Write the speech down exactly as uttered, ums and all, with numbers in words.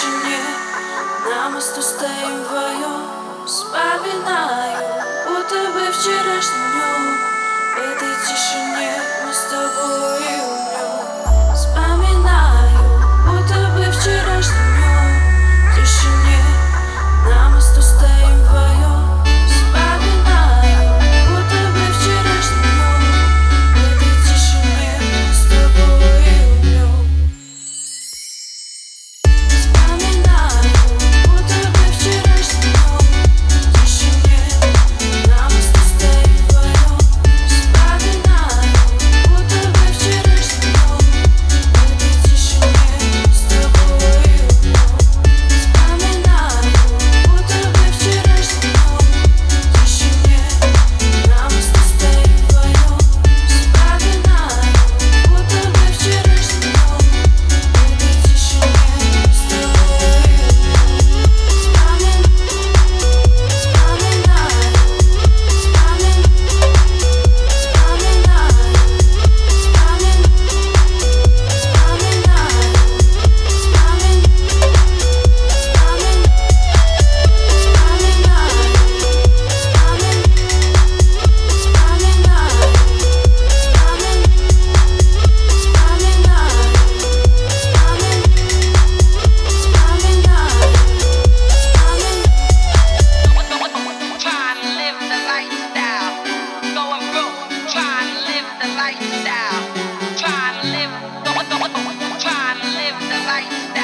тишине на мосту стоим вдвоем. Вспоминаю, будто бы вчерашним днем. В этой тишине мы с тобой и умрем. Вспоминаю, будто бы вчерашним днем. В тишине на мосту стоим вдвоем. Вспоминаю, будто бы вчерашним днем. В этой тишине мы с тобой и умрем. Вспоминаю, будто бы вчерашним днем. В тишине на мосту стоим вдвоем. Вспоминаю, будто бы вчерашним днем. В этой тишине мы с тобой и умрем. Вспоминаю, будто бы вчерашним днем. В тишине на мосту стоим вдвоем. Вспоминаю, будто бы вчерашним днем. В этой тишине мы с тобой и умрем. Вспоминаю, Trying to live the lifestyle, going broke. Trying to live the lifestyle, trying to live, trying to live the lifestyle.